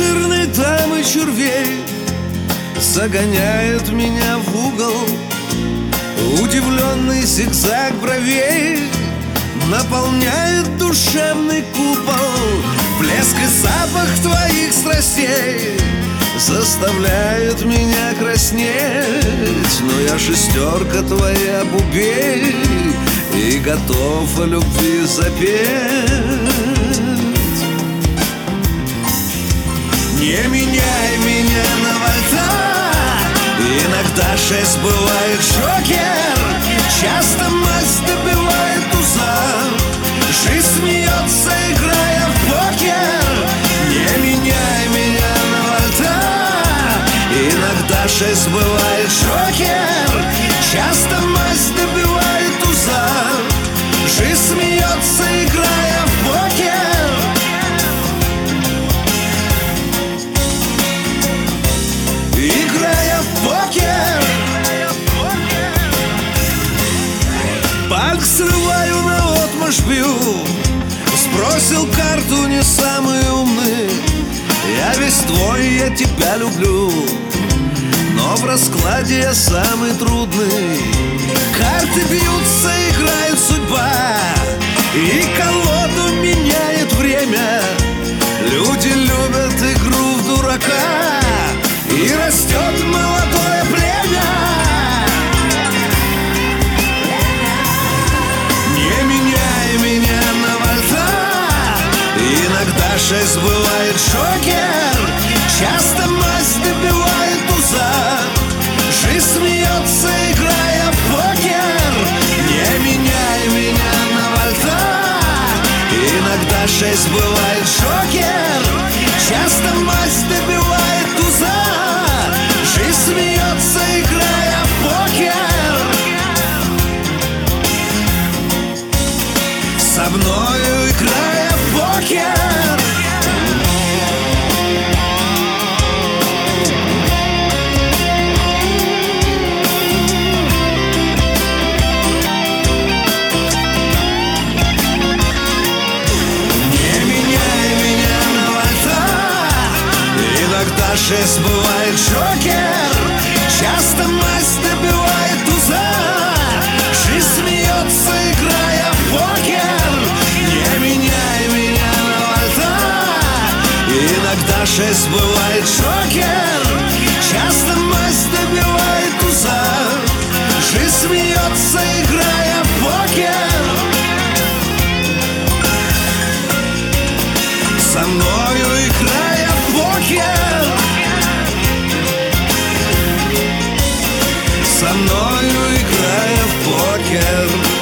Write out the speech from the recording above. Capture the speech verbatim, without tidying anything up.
жирной дамы червей загоняет меня в угол. Удивленный зигзаг бровей наполняет душевный купол. Блеск и запах твоих страстей заставляет меня краснеть. Но я шестерка твоя, бубей, и готов о любви запеть. Не меняй меня на вольта, иногда шесть бывает Джокер. Часто мазь добивает туза, жизнь смеется, играя в покер. Не меняй меня на вольта, иногда шесть бывает Джокер. Часто мазь добивает туза, жизнь смеется, играя в покер. Играя в покер. Банк срываю, наотмашь бью. Сбросил карту, не самый умный. Я весь твой, я тебя люблю, но в раскладе я самый трудный. Карты бьются, играет судьба, и колоду меняет время. Люди любят игру в дурака, и растет молодое племя. Не меняй меня на вольта, иногда шесть бывает Джокер. Часто мазь добивает туза, жизнь смеется, играя в покер. Не меняй меня на вольта, иногда шесть бывает Джокер. Часто мазь добивает туза, жизнь смеется, играя в покер. Со мною играя в покер. Не меняй меня на вольта, иногда шесть бывает Джокер. Часто мазь добивает туза, жизнь смеется, играя в покер. Не меняй меня на вольта, иногда шесть бывает Джокер. Часто мазь добивает туза, жизнь смеется, играя в покер. Со мною играя в покер. Со мною играя в покер.